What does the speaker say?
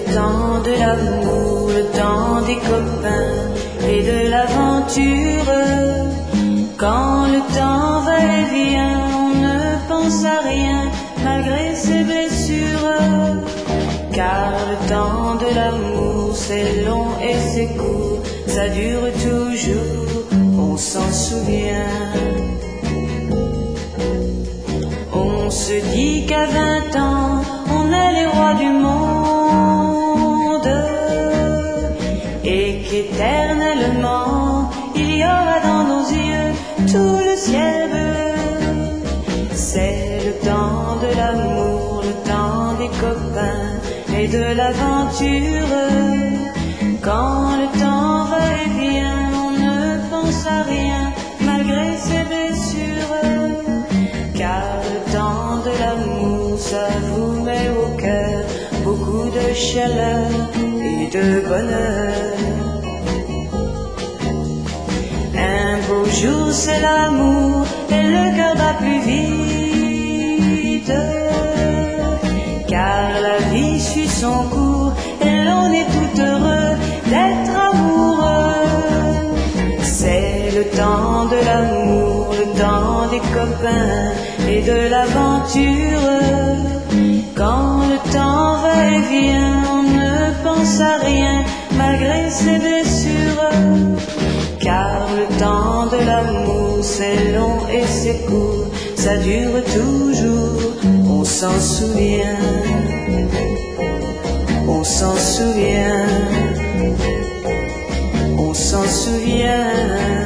temps de l'amour, le temps des copains et de l'aventure. Quand le temps va et vient, on ne pense à rien malgré ses blessures. Car le temps de l'amour c'est long et c'est court, ça dure toujours, on s'en souvient. On se dit qu'à 20 ans, on est les rois du monde et qu'éternellement, il y aura dans nos yeux tout le ciel bleu. C'est le temps de l'amour, le temps des copains et de l'aventure. Quand le temps va et vient, on ne pense à rien malgré ses blessures. Car le temps de l'amour, ça vous met au cœur beaucoup de chaleur et de bonheur. Un beau jour c'est l'amour et le cœur bat plus vite. Car la vie suit son cours et l'on est tout heureux d'être amoureux. C'est le temps de l'amour, le temps des copains et de l'aventure. Quand le temps va et vient, on ne pense à rien malgré ses blessures. Car le temps de l'amour c'est long et c'est court, ça dure toujours, on s'en souvient. On s'en souvient, on s'en souvient.